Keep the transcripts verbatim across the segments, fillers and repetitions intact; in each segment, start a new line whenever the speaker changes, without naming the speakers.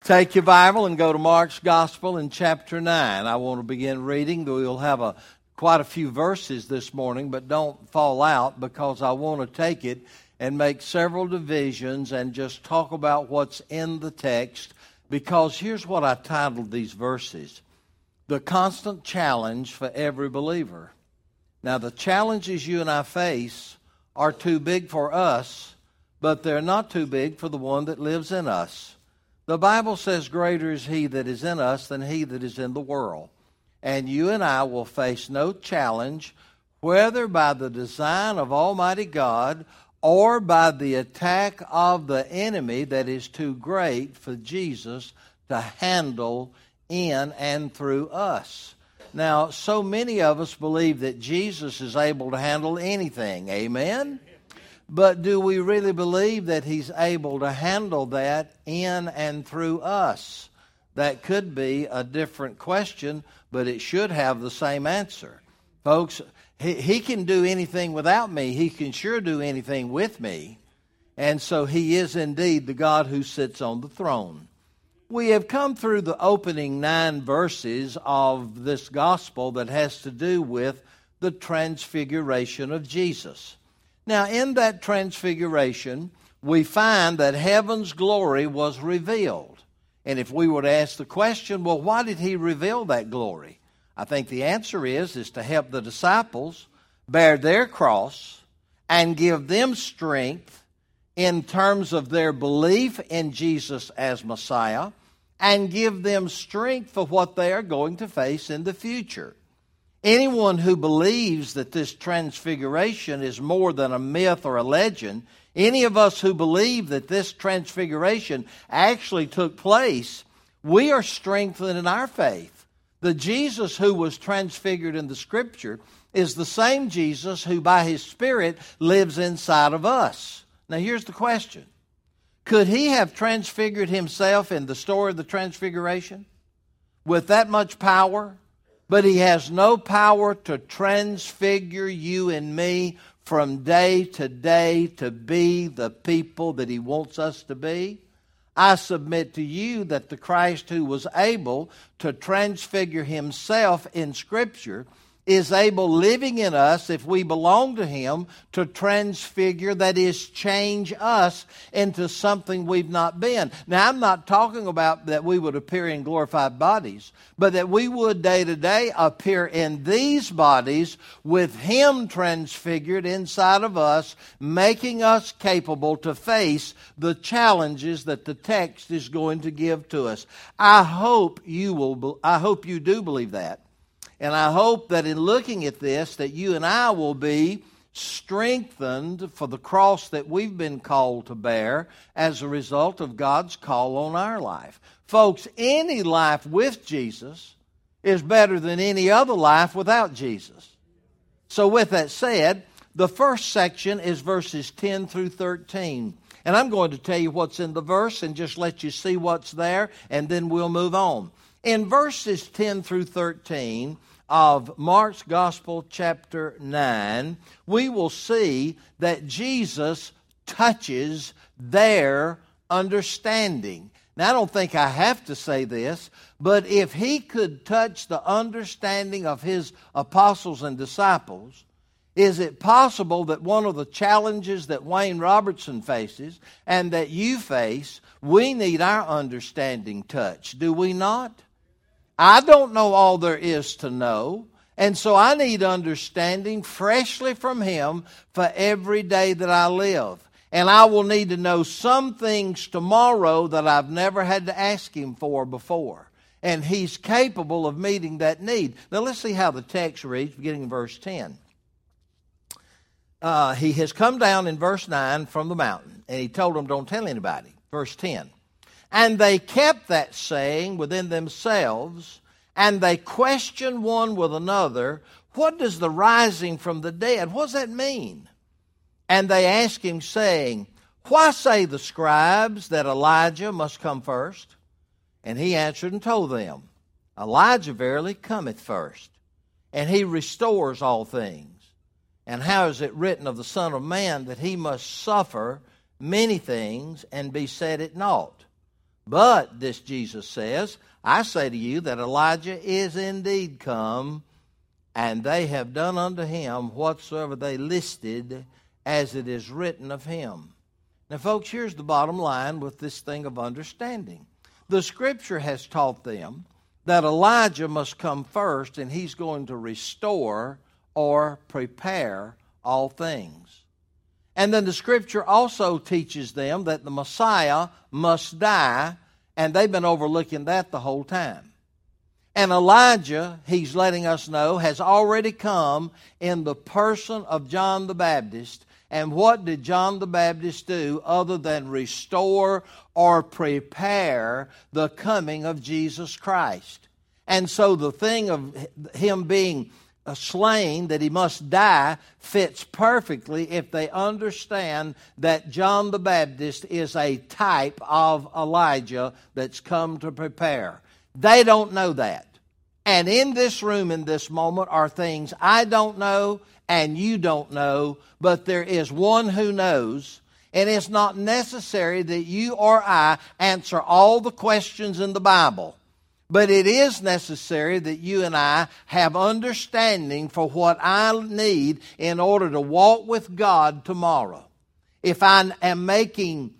Take your Bible and go to Mark's Gospel in chapter nine. I want to begin reading. We'll have a quite a few verses this morning, but don't fall out because I want to take it and make several divisions and just talk about what's in the text, because here's what I titled these verses: The Constant Challenge for Every Believer. Now, the challenges you and I face are too big for us, but they're not too big for the one that lives in us. The Bible says, greater is he that is in us than he that is in the world. And you and I will face no challenge, whether by the design of Almighty God or by the attack of the enemy, that is too great for Jesus to handle in and through us. Now, so many of us believe that Jesus is able to handle anything. Amen? But do we really believe that he's able to handle that in and through us? That could be a different question, but it should have the same answer. Folks, he, he can do anything without me. He can sure do anything with me. And so he is indeed the God who sits on the throne. We have come through the opening nine verses of this gospel that has to do with the transfiguration of Jesus. Now, in that transfiguration, we find that heaven's glory was revealed. And if we were to ask the question, well, why did he reveal that glory? I think the answer is, is to help the disciples bear their cross and give them strength in terms of their belief in Jesus as Messiah, and give them strength for what they are going to face in the future. Anyone who believes that this transfiguration is more than a myth or a legend, any of us who believe that this transfiguration actually took place, we are strengthened in our faith. The Jesus who was transfigured in the Scripture is the same Jesus who by His Spirit lives inside of us. Now here's the question. Could He have transfigured Himself in the story of the transfiguration with that much power? But He has no power to transfigure you and me from day to day to be the people that He wants us to be. I submit to you that the Christ who was able to transfigure Himself in Scripture is able, living in us, if we belong to Him, to transfigure, that is, change us into something we've not been. Now, I'm not talking about that we would appear in glorified bodies, but that we would day to day appear in these bodies with Him transfigured inside of us, making us capable to face the challenges that the text is going to give to us. I hope you will. I hope you do believe that. And I hope that in looking at this, that you and I will be strengthened for the cross that we've been called to bear as a result of God's call on our life. Folks, any life with Jesus is better than any other life without Jesus. So with that said, the first section is verses ten through thirteen. And I'm going to tell you what's in the verse and just let you see what's there, and then we'll move on. In verses ten through thirteen of Mark's Gospel, chapter nine, we will see that Jesus touches their understanding. Now, I don't think I have to say this, but if He could touch the understanding of His apostles and disciples, is it possible that one of the challenges that Wayne Robertson faces and that you face, we need our understanding touched? Do we not? I don't know all there is to know, and so I need understanding freshly from Him for every day that I live. And I will need to know some things tomorrow that I've never had to ask Him for before. And He's capable of meeting that need. Now let's see how the text reads, beginning in verse ten. Uh, he has come down in verse nine from the mountain, and He told them, don't tell anybody. Verse ten. And they kept that saying within themselves, and they questioned one with another, what does the rising from the dead, what does that mean? And they asked Him, saying, why say the scribes that Elijah must come first? And He answered and told them, Elijah verily cometh first, and he restores all things. And how is it written of the Son of Man that he must suffer many things and be set at naught? But, this Jesus says, I say to you that Elijah is indeed come, and they have done unto him whatsoever they listed, as it is written of him. Now, folks, here's the bottom line with this thing of understanding. The Scripture has taught them that Elijah must come first, and he's going to restore or prepare all things. And then the Scripture also teaches them that the Messiah must die, and they've been overlooking that the whole time. And Elijah, he's letting us know, has already come in the person of John the Baptist. And what did John the Baptist do other than restore or prepare the coming of Jesus Christ? And so the thing of him being slain, that he must die, fits perfectly if they understand that John the Baptist is a type of Elijah that's come to prepare. They don't know that. And in this room in this moment are things I don't know and you don't know, but there is one who knows. And it's not necessary that you or I answer all the questions in the Bible. But it is necessary that you and I have understanding for what I need in order to walk with God tomorrow. If I am making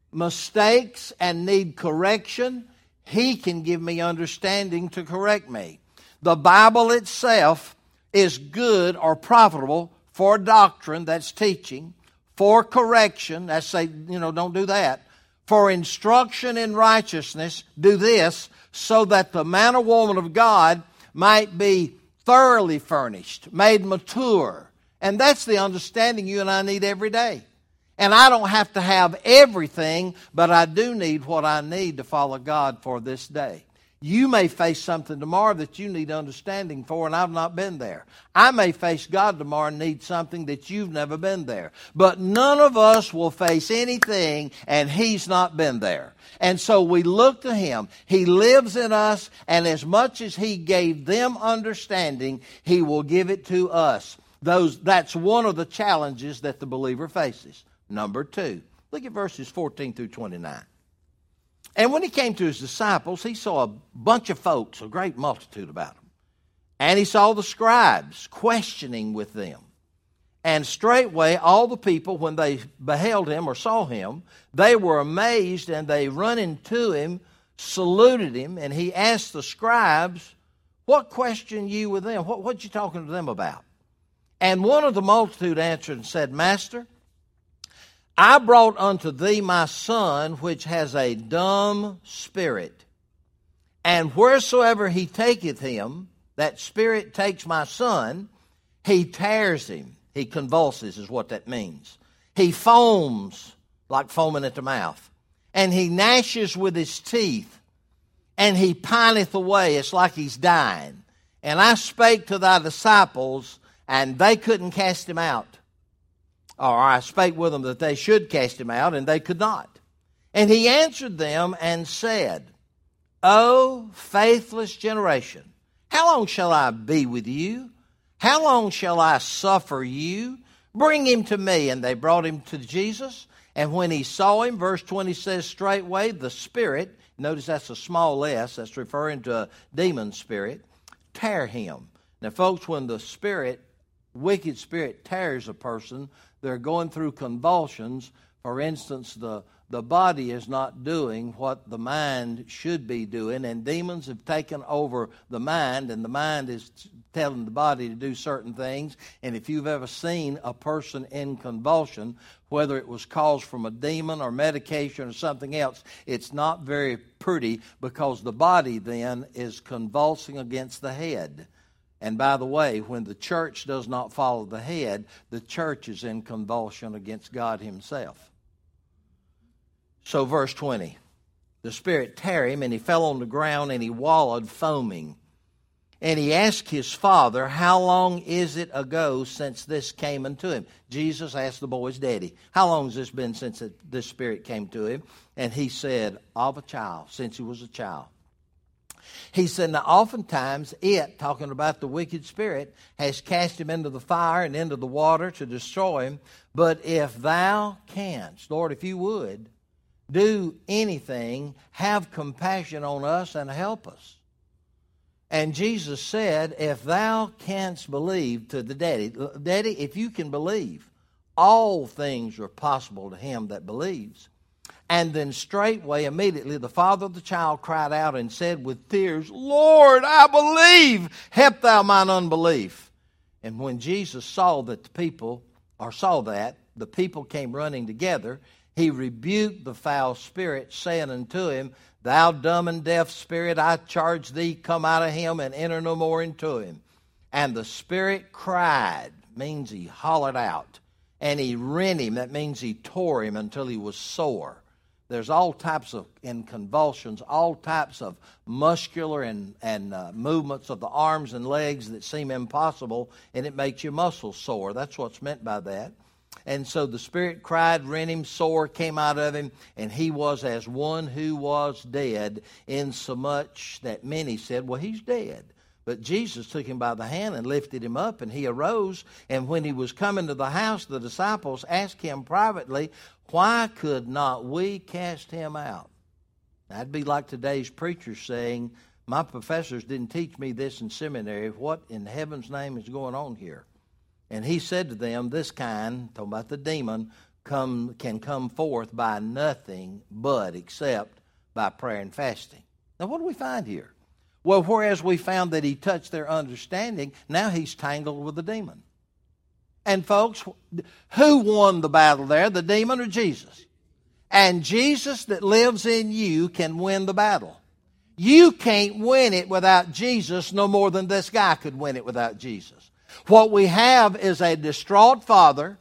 mistakes and need correction, He can give me understanding to correct me. The Bible itself is good or profitable for doctrine, that's teaching, for correction, that's say, you know, don't do that, for instruction in righteousness, do this, so that the man or woman of God might be thoroughly furnished, made mature. And that's the understanding you and I need every day. And I don't have to have everything, but I do need what I need to follow God for this day. You may face something tomorrow that you need understanding for, and I've not been there. I may face God tomorrow and need something that you've never been there. But none of us will face anything, and He's not been there. And so we look to Him. He lives in us, and as much as He gave them understanding, He will give it to us. Those, that's one of the challenges that the believer faces. Number two, look at verses fourteen through twenty-nine. And when He came to His disciples, He saw a bunch of folks, a great multitude about them. And He saw the scribes questioning with them. And straightway all the people, when they beheld Him or saw Him, they were amazed, and they running to Him, saluted Him, and He asked the scribes, what question ye with them? What, what you talking to them about? And one of the multitude answered and said, Master, I brought unto thee my son, which has a dumb spirit. And wheresoever he taketh him, that spirit takes my son, he tears him. He convulses is what that means. He foams like foaming at the mouth. And he gnashes with his teeth. And he pineth away. It's like he's dying. And I spake to thy disciples, and they couldn't cast him out. Or I spake with them that they should cast him out, and they could not. And he answered them and said, O faithless generation, how long shall I be with you? How long shall I suffer you? Bring him to me. And they brought him to Jesus. And when he saw him, verse twenty says, straightway the spirit, notice that's a small s, that's referring to a demon spirit, tear him. Now, folks, when the spirit, wicked spirit tears a person, they're going through convulsions. For instance, the, the body is not doing what the mind should be doing, and demons have taken over the mind, and the mind is telling the body to do certain things. And if you've ever seen a person in convulsion, whether it was caused from a demon or medication or something else, it's not very pretty, because the body then is convulsing against the head. And by the way, when the church does not follow the head, the church is in convulsion against God Himself. So verse twenty, the spirit tear him, and he fell on the ground, and he wallowed foaming. And he asked his father, how long is it ago since this came unto him? Jesus asked the boy's daddy, how long has this been since it, this spirit came to him? And he said, of a child, since he was a child. He said, now oftentimes it, talking about the wicked spirit, has cast him into the fire and into the water to destroy him. But if thou canst, Lord, if you would, do anything, have compassion on us and help us. And Jesus said, if thou canst believe, to the daddy, Daddy, if you can believe, all things are possible to him that believes. And then straightway, immediately, the father of the child cried out and said with tears, Lord, I believe, help thou mine unbelief. And when Jesus saw that the people, or saw that, the people came running together, he rebuked the foul spirit, saying unto him, Thou dumb and deaf spirit, I charge thee, come out of him and enter no more into him. And the spirit cried, means he hollered out. And he rent him, that means he tore him until he was sore. There's all types of, in convulsions, all types of muscular and, and uh, movements of the arms and legs that seem impossible, and it makes your muscles sore. That's what's meant by that. And so the spirit cried, rent him, sore, came out of him, and he was as one who was dead, insomuch that many said, well, he's dead. But Jesus took him by the hand and lifted him up, and he arose. And when he was coming to the house, the disciples asked him privately, why could not we cast him out? That'd be like today's preacher saying, my professors didn't teach me this in seminary. What in heaven's name is going on here? And he said to them, this kind, talking about the demon, come can come forth by nothing but except by prayer and fasting. Now what do we find here? Well, whereas we found that he touched their understanding, now he's tangled with the demon. And folks, who won the battle there, the demon or Jesus? And Jesus that lives in you can win the battle. You can't win it without Jesus no more than this guy could win it without Jesus. What we have is a distraught father.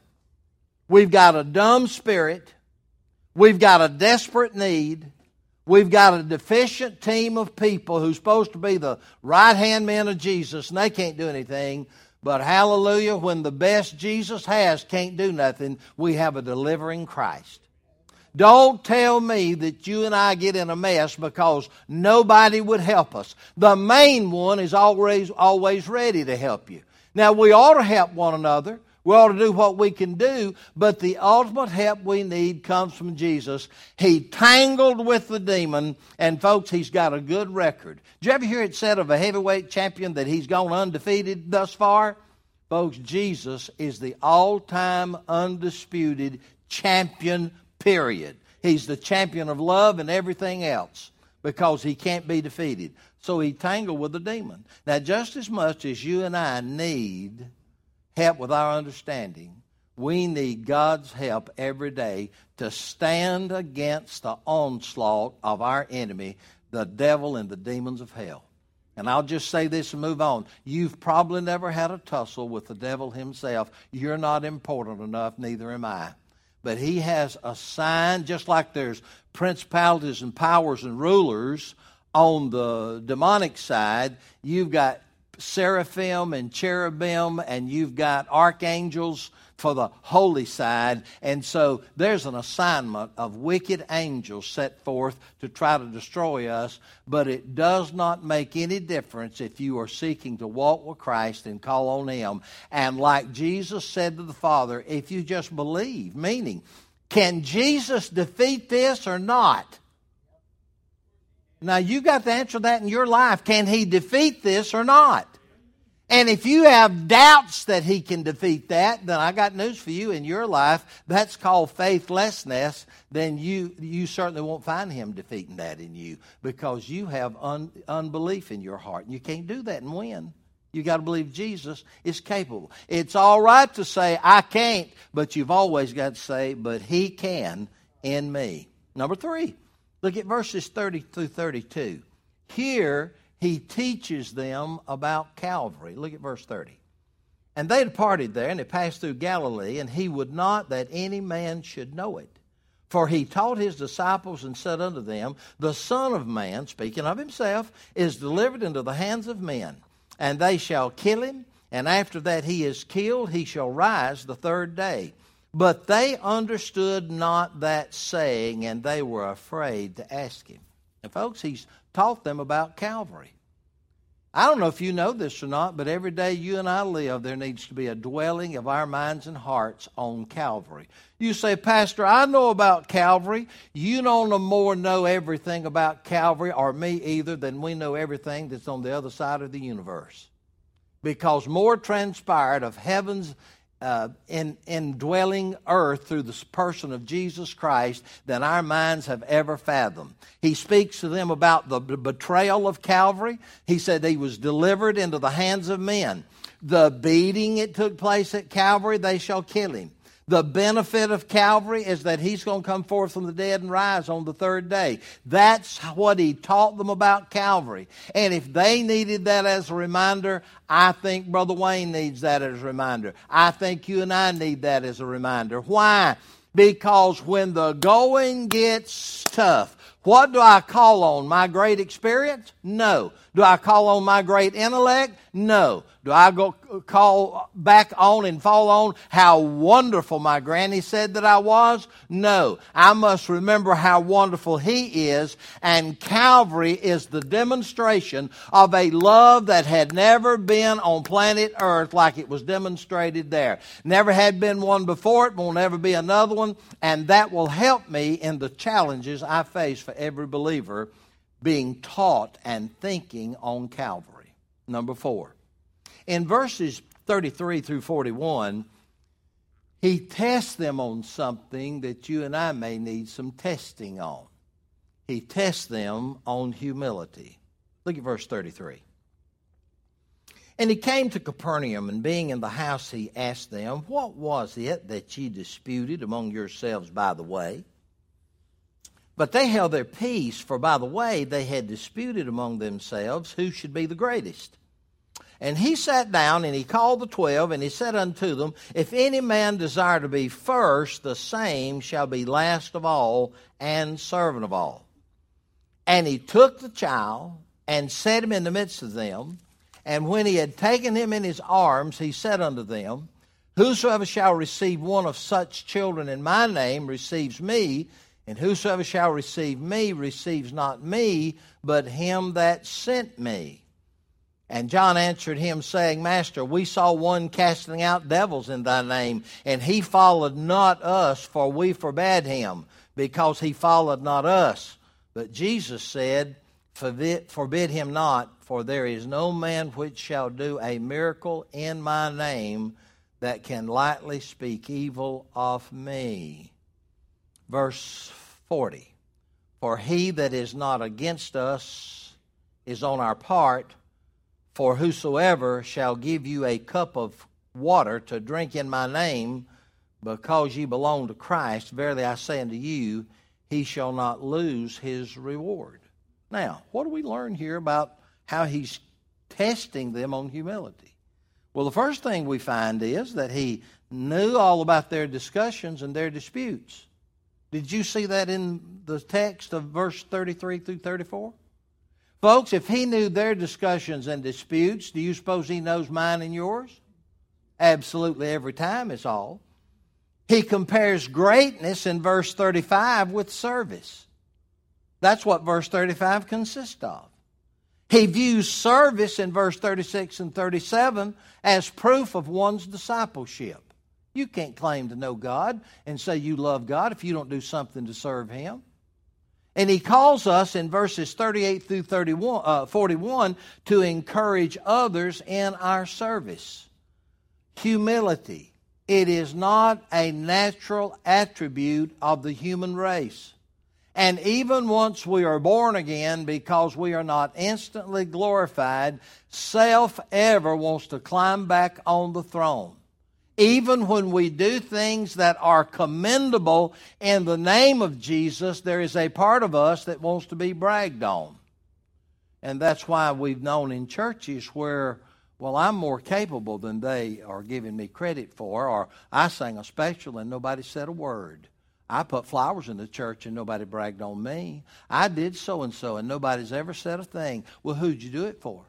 We've got a dumb spirit. We've got a desperate need. We've got a deficient team of people who's supposed to be the right-hand men of Jesus, and they can't do anything. But hallelujah, when the best Jesus has can't do nothing, we have a delivering Christ. Don't tell me that you and I get in a mess because nobody would help us. The main one is always, always ready to help you. Now, we ought to help one another. We ought to do what we can do, but the ultimate help we need comes from Jesus. He tangled with the demon, and folks, he's got a good record. Did you ever hear it said of a heavyweight champion that he's gone undefeated thus far? Folks, Jesus is the all-time undisputed champion, period. He's the champion of love and everything else because he can't be defeated. So he tangled with the demon. Now, just as much as you and I need help with our understanding, we need God's help every day to stand against the onslaught of our enemy, the devil and the demons of hell. And I'll just say this and move on. You've probably never had a tussle with the devil himself. You're not important enough, neither am I. But he has assigned, just like there's principalities and powers and rulers on the demonic side, you've got seraphim and cherubim, and you've got archangels for the holy side. And so there's an assignment of wicked angels set forth to try to destroy us, but it does not make any difference if you are seeking to walk with Christ and call on him. And like Jesus said to the Father, if you just believe, meaning, can Jesus defeat this or not? Now, you got to answer that in your life. Can he defeat this or not? And if you have doubts that he can defeat that, then I got news for you in your life. That's called faithlessness. Then you you certainly won't find him defeating that in you because you have un, unbelief in your heart. And you can't do that and win. You got to believe Jesus is capable. It's all right to say, I can't, but you've always got to say, but he can in me. Number three. Look at verses thirty through thirty-two. Here he teaches them about Calvary. Look at verse thirty. And they departed there, and they passed through Galilee, and he would not that any man should know it. For he taught his disciples and said unto them, the Son of Man, speaking of himself, is delivered into the hands of men, and they shall kill him, and after that he is killed, he shall rise the third day. But they understood not that saying, and they were afraid to ask him. And folks, he's taught them about Calvary. I don't know if you know this or not, but every day you and I live, there needs to be a dwelling of our minds and hearts on Calvary. You say, Pastor, I know about Calvary. You don't no more know everything about Calvary, or me either, than we know everything that's on the other side of the universe. Because more transpired of heaven's Uh, in indwelling earth through the person of Jesus Christ than our minds have ever fathomed. He speaks to them about the betrayal of Calvary. He said he was delivered into the hands of men. The beating it took place at Calvary, they shall kill him. The benefit of Calvary is that he's going to come forth from the dead and rise on the third day. That's what he taught them about Calvary. And if they needed that as a reminder, I think Brother Wayne needs that as a reminder. I think you and I need that as a reminder. Why? Because when the going gets tough, what do I call on? My great experience? No. Do I call on my great intellect? No. Do I go call back on and fall on how wonderful my granny said that I was? No. I must remember how wonderful He is, and Calvary is the demonstration of a love that had never been on planet Earth like it was demonstrated there. Never had been one before it, will never be another one, and that will help me in the challenges I face for every believer being taught and thinking on Calvary. Number four. In verses thirty-three through forty-one, he tests them on something that you and I may need some testing on. He tests them on humility. Look at verse thirty-three. And he came to Capernaum, and being in the house, he asked them, What was it that ye disputed among yourselves by the way? But they held their peace, for by the way they had disputed among themselves who should be the greatest. And he sat down, and he called the twelve, and he said unto them, If any man desire to be first, the same shall be last of all, and servant of all. And he took the child, and set him in the midst of them. And when he had taken him in his arms, he said unto them, Whosoever shall receive one of such children in my name receives me, and whosoever shall receive me receives not me, but him that sent me. And John answered him, saying, Master, we saw one casting out devils in thy name, and he followed not us, for we forbade him, because he followed not us. But Jesus said, Forbid, forbid him not, for there is no man which shall do a miracle in my name that can lightly speak evil of me. Verse forty. For he that is not against us is on our part. For whosoever shall give you a cup of water to drink in my name, because ye belong to Christ, verily I say unto you, he shall not lose his reward. Now, what do we learn here about how he's testing them on humility? Well, the first thing we find is that he knew all about their discussions and their disputes. Did you see that in the text of verse thirty-three through thirty-four? Folks, if he knew their discussions and disputes, do you suppose he knows mine and yours? Absolutely every time it's all. He compares greatness in verse thirty-five with service. That's what verse thirty-five consists of. He views service in verse thirty-six and thirty-seven as proof of one's discipleship. You can't claim to know God and say you love God if you don't do something to serve Him. And he calls us in verses thirty-eight through thirty-one, uh, forty-one to encourage others in our service. Humility. It is not a natural attribute of the human race. And even once we are born again, because we are not instantly glorified, self ever wants to climb back on the throne. Even when we do things that are commendable in the name of Jesus, there is a part of us that wants to be bragged on. And that's why we've known in churches where, well, I'm more capable than they are giving me credit for, or I sang a special and nobody said a word. I put flowers in the church and nobody bragged on me. I did so-and-so and nobody's ever said a thing. Well, who'd you do it for?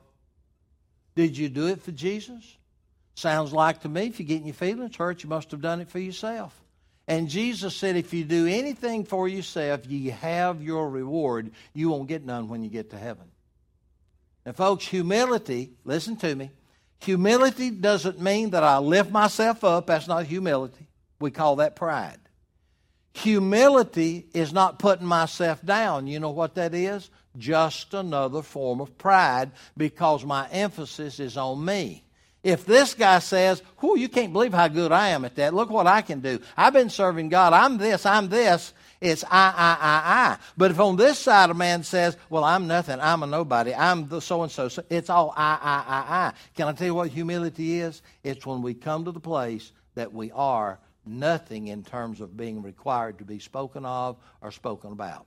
Did you do it for Jesus? Sounds like to me, if you get in your feelings hurt, you must have done it for yourself. And Jesus said, if you do anything for yourself, you have your reward. You won't get none when you get to heaven. And folks, humility, listen to me, humility doesn't mean that I lift myself up. That's not humility. We call that pride. Humility is not putting myself down. You know what that is? Just another form of pride, because my emphasis is on me. If this guy says, whew, you can't believe how good I am at that. Look what I can do. I've been serving God. I'm this, I'm this. It's I, I, I, I. But if on this side a man says, well, I'm nothing. I'm a nobody. I'm the so-and-so. So it's all I, I, I, I. Can I tell you what humility is? It's when we come to the place that we are nothing in terms of being required to be spoken of or spoken about.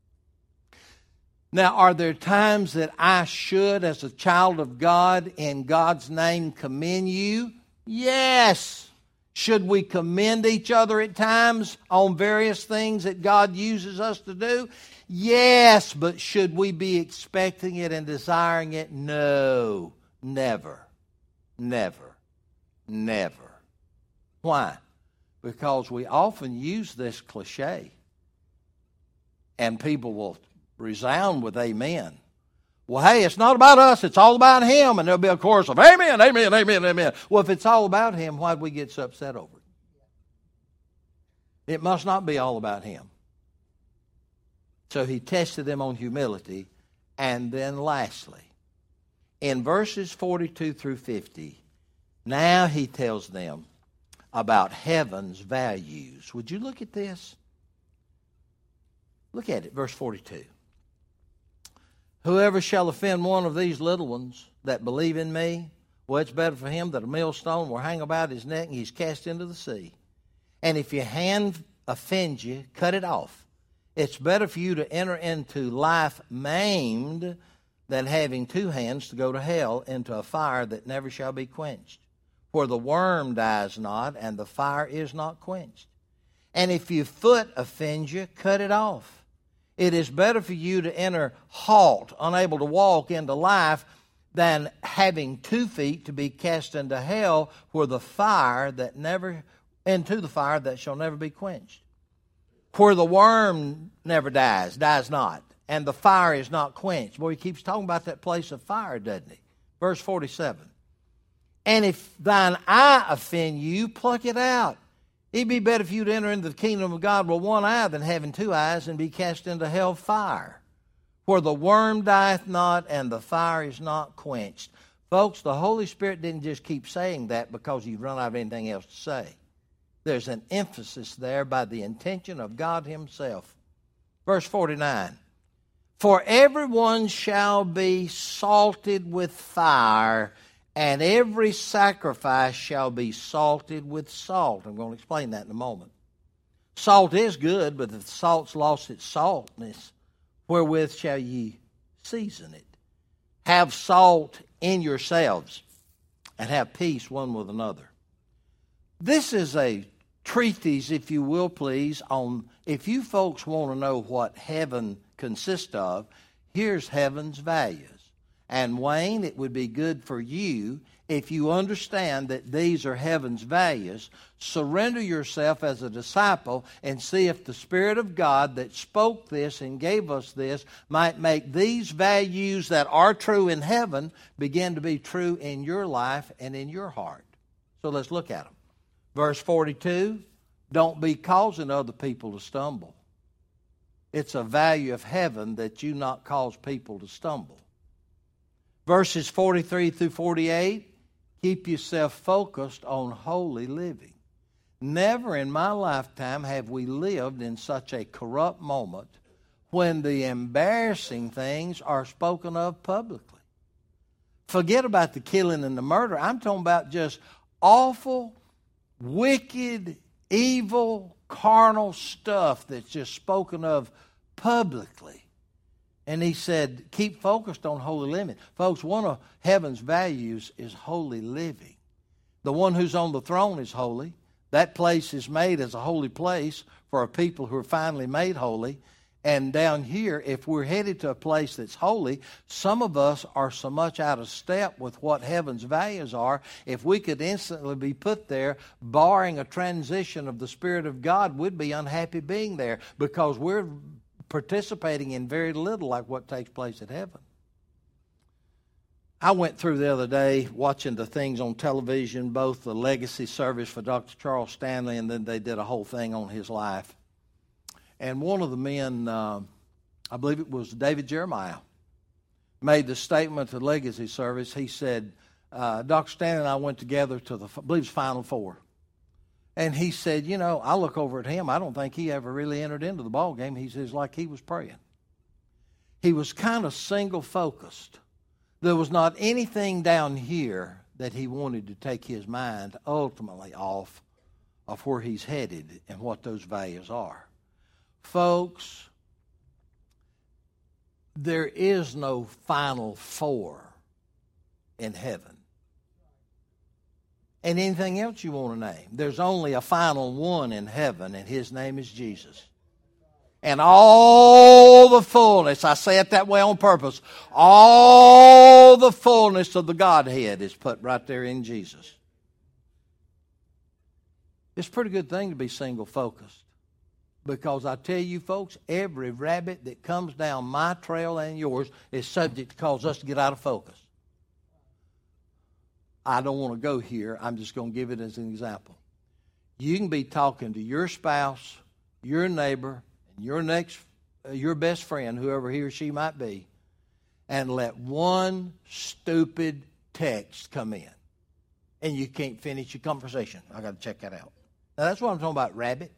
Now, are there times that I should, as a child of God, in God's name, commend you? Yes. Should we commend each other at times on various things that God uses us to do? Yes. But should we be expecting it and desiring it? No. Never. Never. Never. Why? Because we often use this cliche, and people will resound with amen. Well, hey, it's not about us, it's all about him. And there'll be a chorus of amen, amen, amen, amen. Well, if it's all about him, why'd we get so upset over it? It must not be all about him. So he tested them on humility. And then lastly, in verses forty-two through fifty, now he tells them about heaven's values. Would you look at this? Look at it, verse forty-two. Whoever shall offend one of these little ones that believe in me, well, it's better for him that a millstone will hang about his neck and he's cast into the sea. And if your hand offends you, cut it off. It's better for you to enter into life maimed than having two hands to go to hell, into a fire that never shall be quenched. For the worm dies not, and the fire is not quenched. And if your foot offends you, cut it off. It is better for you to enter halt, unable to walk, into life, than having two feet to be cast into hell, where the fire that never, into the fire that shall never be quenched. Where the worm never dies, dies not, and the fire is not quenched. Boy, he keeps talking about that place of fire, doesn't he? Verse forty-seven. And if thine eye offend you, pluck it out. It'd be better for you to enter into the kingdom of God with one eye than having two eyes and be cast into hell fire, where the worm dieth not and the fire is not quenched. Folks, the Holy Spirit didn't just keep saying that because you've run out of anything else to say. There's an emphasis there by the intention of God himself. Verse forty-nine. For everyone shall be salted with fire, and every sacrifice shall be salted with salt. I'm going to explain that in a moment. Salt is good, but if the salt's lost its saltness, wherewith shall ye season it? Have salt in yourselves, and have peace one with another. This is a treatise, if you will please, on, if you folks want to know what heaven consists of, here's heaven's values. And Wayne, it would be good for you if you understand that these are heaven's values. Surrender yourself as a disciple and see if the Spirit of God that spoke this and gave us this might make these values that are true in heaven begin to be true in your life and in your heart. So let's look at them. Verse forty-two, don't be causing other people to stumble. It's a value of heaven that you not cause people to stumble. Verses forty-three through forty-eight, keep yourself focused on holy living. Never in my lifetime have we lived in such a corrupt moment when the embarrassing things are spoken of publicly. Forget about the killing and the murder. I'm talking about just awful, wicked, evil, carnal stuff that's just spoken of publicly. And he said, keep focused on holy living. Folks, one of heaven's values is holy living. The one who's on the throne is holy. That place is made as a holy place for a people who are finally made holy. And down here, if we're headed to a place that's holy, some of us are so much out of step with what heaven's values are. If we could instantly be put there, barring a transition of the Spirit of God, we'd be unhappy being there because we're participating in very little like what takes place at heaven. I went through the other day watching the things on television, both the legacy service for Doctor Charles Stanley, and then they did a whole thing on his life. And one of the men, uh, I believe it was David Jeremiah, made the statement to the legacy service. He said, uh, Doctor Stanley and I went together to the, I believe it was Final Four. And he said, you know, I look over at him, I don't think he ever really entered into the ball game. He says, like he was praying. He was kind of single-focused. There was not anything down here that he wanted to take his mind ultimately off of where he's headed and what those values are. Folks, there is no final four in heaven. And anything else you want to name. There's only a final one in heaven, and his name is Jesus. And all the fullness, I say it that way on purpose, all the fullness of the Godhead is put right there in Jesus. It's a pretty good thing to be single-focused. Because I tell you folks, every rabbit that comes down my trail and yours is subject to cause us to get out of focus. I don't want to go here. I'm just going to give it as an example. You can be talking to your spouse, your neighbor, and your next, uh, your best friend, whoever he or she might be, and let one stupid text come in, and you can't finish your conversation. I got to check that out. Now that's what I'm talking about, rabbit.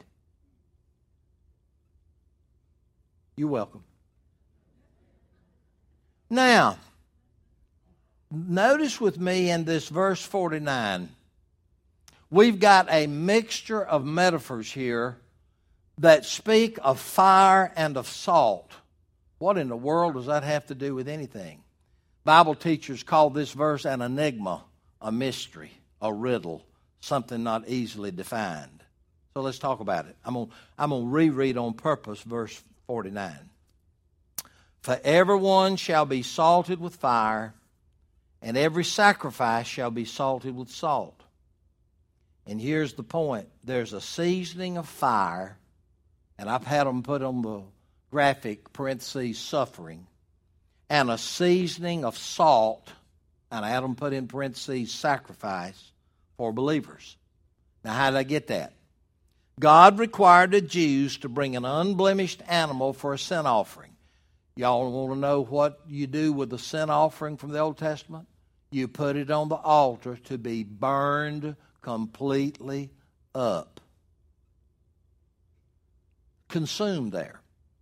You're welcome. Now, notice with me in this verse forty-nine, we've got a mixture of metaphors here that speak of fire and of salt. What in the world does that have to do with anything? Bible teachers call this verse an enigma, a mystery, a riddle, something not easily defined. So let's talk about it. I'm going I'm going to reread on purpose verse forty-nine. For everyone shall be salted with fire, and every sacrifice shall be salted with salt. And here's the point. There's a seasoning of fire, and I've had them put on the graphic, parentheses, suffering, and a seasoning of salt, and I had them put in parentheses, sacrifice for believers. Now, how did I get that? God required the Jews to bring an unblemished animal for a sin offering. Y'all want to know what you do with the sin offering from the Old Testament? You put it on the altar to be burned completely up. Consumed there.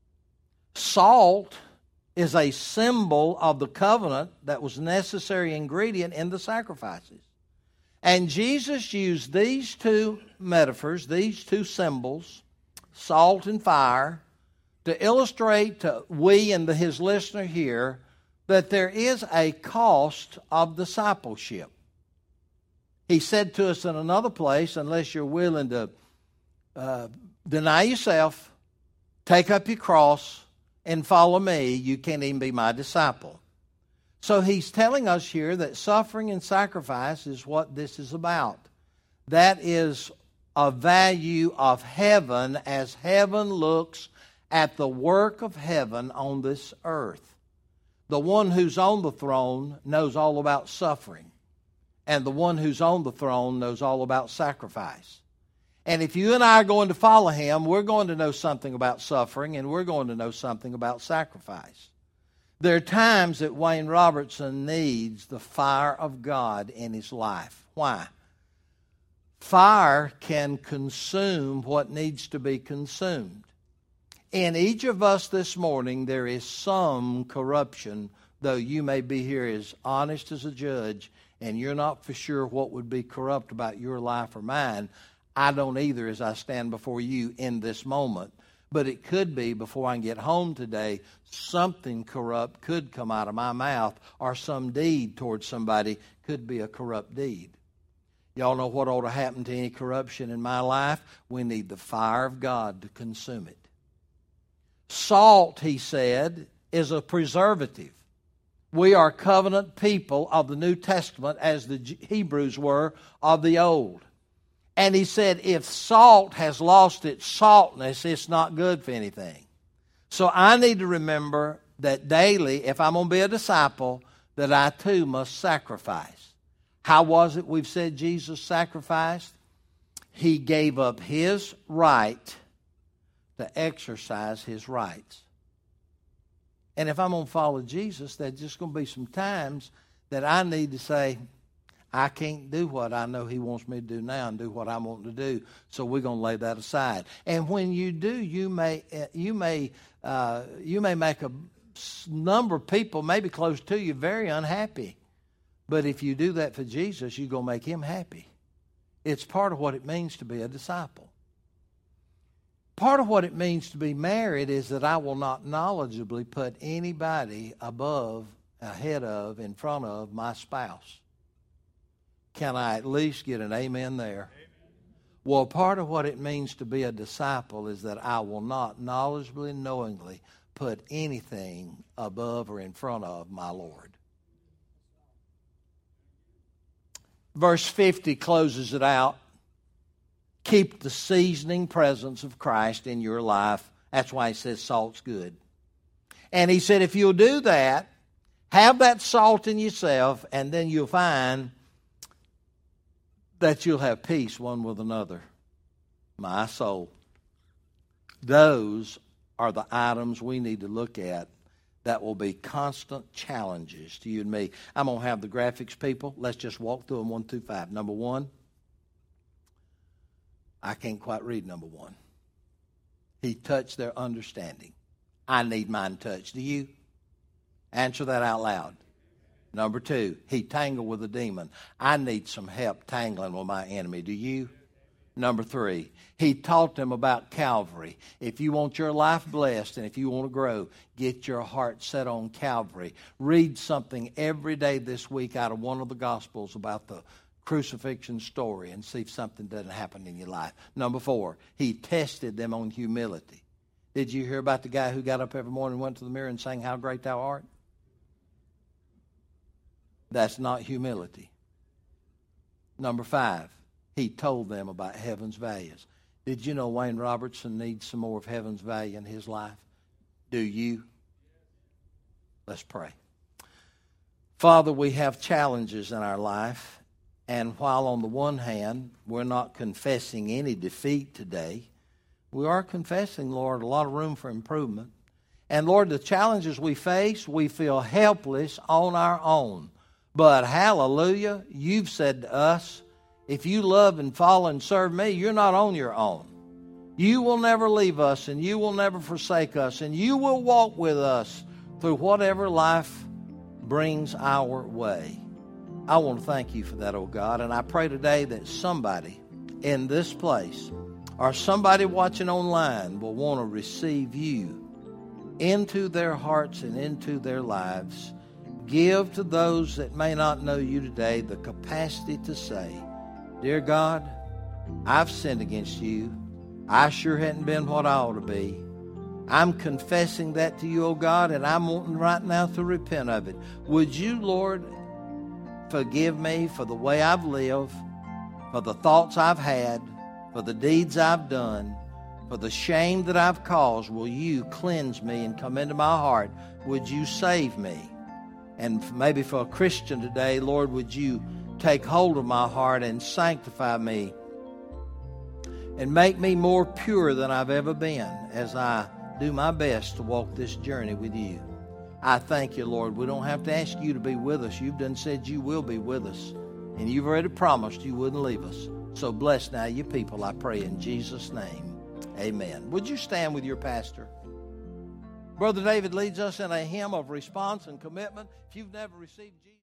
Salt is a symbol of the covenant that was a necessary ingredient in the sacrifices. And Jesus used these two metaphors, these two symbols, salt and fire, to illustrate to we and the, his listener here that there is a cost of discipleship. He said to us in another place, unless you're willing to uh, deny yourself, take up your cross, and follow me, you can't even be my disciple. So he's telling us here that suffering and sacrifice is what this is about. That is a value of heaven as heaven looks at the work of heaven on this earth. The one who's on the throne knows all about suffering. And the one who's on the throne knows all about sacrifice. And if you and I are going to follow him, we're going to know something about suffering, and we're going to know something about sacrifice. There are times that Wayne Robertson needs the fire of God in his life. Why? Fire can consume what needs to be consumed. In each of us this morning, there is some corruption, though you may be here as honest as a judge, and you're not for sure what would be corrupt about your life or mine. I don't either as I stand before you in this moment. But it could be before I can get home today, something corrupt could come out of my mouth, or some deed towards somebody could be a corrupt deed. Y'all know what ought to happen to any corruption in my life? We need the fire of God to consume it. Salt, he said, is a preservative. We are covenant people of the New Testament as the Hebrews were of the Old. And he said, if salt has lost its saltness, it's not good for anything. So I need to remember that daily, if I'm going to be a disciple, that I too must sacrifice. How was it we've said Jesus sacrificed? He gave up his right to exercise his rights. And if I'm going to follow Jesus, there's just going to be some times that I need to say, I can't do what I know he wants me to do now and do what I want to do. So we're going to lay that aside. And when you do, you may you may uh, you may make a number of people, maybe close to you, very unhappy. But if you do that for Jesus, you're going to make him happy. It's part of what it means to be a disciple. Part of what it means to be married is that I will not knowledgeably put anybody above, ahead of, in front of my spouse. Can I at least get an amen there? Amen. Well, part of what it means to be a disciple is that I will not knowledgeably, knowingly put anything above or in front of my Lord. Verse fifty closes it out. Keep the seasoning presence of Christ in your life. That's why he says salt's good. And he said if you'll do that, have that salt in yourself, and then you'll find that you'll have peace one with another. My soul. Those are the items we need to look at that will be constant challenges to you and me. I'm going to have the graphics, people. Let's just walk through them one through five. Number one, I can't quite read number one. He touched their understanding. I need mine touched. Do you? Answer that out loud. Number two, he tangled with a demon. I need some help tangling with my enemy. Do you? Number three, he taught them about Calvary. If you want your life blessed and if you want to grow, get your heart set on Calvary. Read something every day this week out of one of the Gospels about the crucifixion story and see if something doesn't happen in your life. Number four, he tested them on humility. Did you hear about the guy who got up every morning and went to the mirror and sang, "How great thou art"? That's not humility. Number five, he told them about heaven's values. Did you know Wayne Robertson needs some more of heaven's value in his life? Do you? Let's pray. Father, we have challenges in our life, and while on the one hand, we're not confessing any defeat today, we are confessing, Lord, a lot of room for improvement. And Lord, the challenges we face, we feel helpless on our own. But hallelujah, you've said to us, if you love and follow and serve me, you're not on your own. You will never leave us, and you will never forsake us, and you will walk with us through whatever life brings our way. I want to thank you for that, oh God, and I pray today that somebody in this place or somebody watching online will want to receive you into their hearts and into their lives. Give to those that may not know you today the capacity to say, "Dear God, I've sinned against you. I sure hadn't been what I ought to be. I'm confessing that to you, oh God, and I'm wanting right now to repent of it. Would you, Lord, forgive me for the way I've lived, for the thoughts I've had, for the deeds I've done, for the shame that I've caused. Will you cleanse me and come into my heart? Would you save me?" And maybe for a Christian today, Lord, would you take hold of my heart and sanctify me and make me more pure than I've ever been as I do my best to walk this journey with you. I thank you, Lord. We don't have to ask you to be with us. You've done said you will be with us, and you've already promised you wouldn't leave us. So bless now your people, I pray in Jesus' name. Amen. Would you stand with your pastor? Brother David leads us in a hymn of response and commitment. If you've never received Jesus,